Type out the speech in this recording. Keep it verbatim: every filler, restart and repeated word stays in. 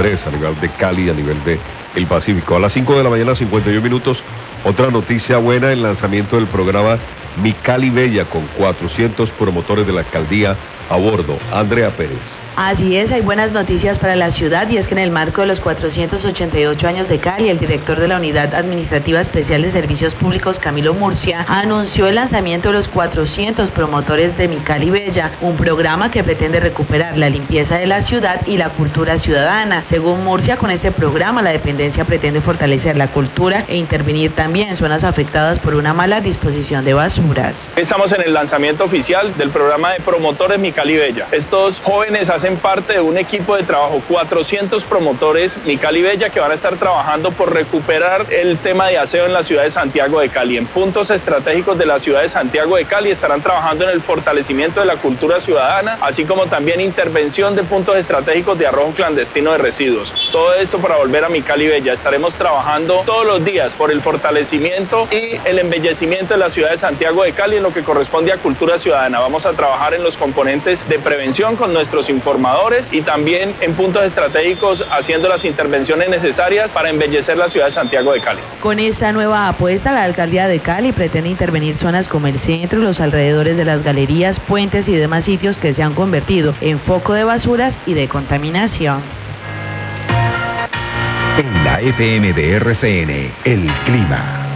a nivel de Cali, a nivel de el Pacífico. A las cinco de la mañana, cincuenta y uno minutos, otra noticia buena, el lanzamiento del programa Mi Cali Bella, con cuatrocientos promotores de la alcaldía a bordo. Andrea Pérez. Así es, hay buenas noticias para la ciudad, y es que en el marco de los cuatrocientos ochenta y ocho años de Cali, el director de la Unidad Administrativa Especial de Servicios Públicos, Camilo Murcia, anunció el lanzamiento de los cuatrocientos promotores de Mi Cali Bella, un programa que pretende recuperar la limpieza de la ciudad y la cultura ciudadana. Según Murcia, con este programa la dependencia pretende fortalecer la cultura e intervenir también en zonas afectadas por una mala disposición de basuras. Estamos en el lanzamiento oficial del programa de promotores Mi Cali Bella. Estos jóvenes hacen parte de un equipo de trabajo, cuatrocientos promotores Mi Cali Bella, que van a estar trabajando por recuperar el tema de aseo en la ciudad de Santiago de Cali. En puntos estratégicos de la ciudad de Santiago de Cali estarán trabajando en el fortalecimiento de la cultura ciudadana, así como también intervención de puntos estratégicos de arrojo clandestino de residuos. Todo esto para volver a Mi Cali Bella. Estaremos trabajando todos los días por el fortalecimiento y el embellecimiento de la ciudad de Santiago de Cali en lo que corresponde a cultura ciudadana. Vamos a trabajar en los componentes de prevención con nuestros informadores y también en puntos estratégicos haciendo las intervenciones necesarias para embellecer la ciudad de Santiago de Cali. Con esta nueva apuesta, la alcaldía de Cali pretende intervenir zonas como el centro, los alrededores de las galerías, puentes y demás sitios que se han convertido en foco de basuras y de contaminación. En la F M de R C N, el clima.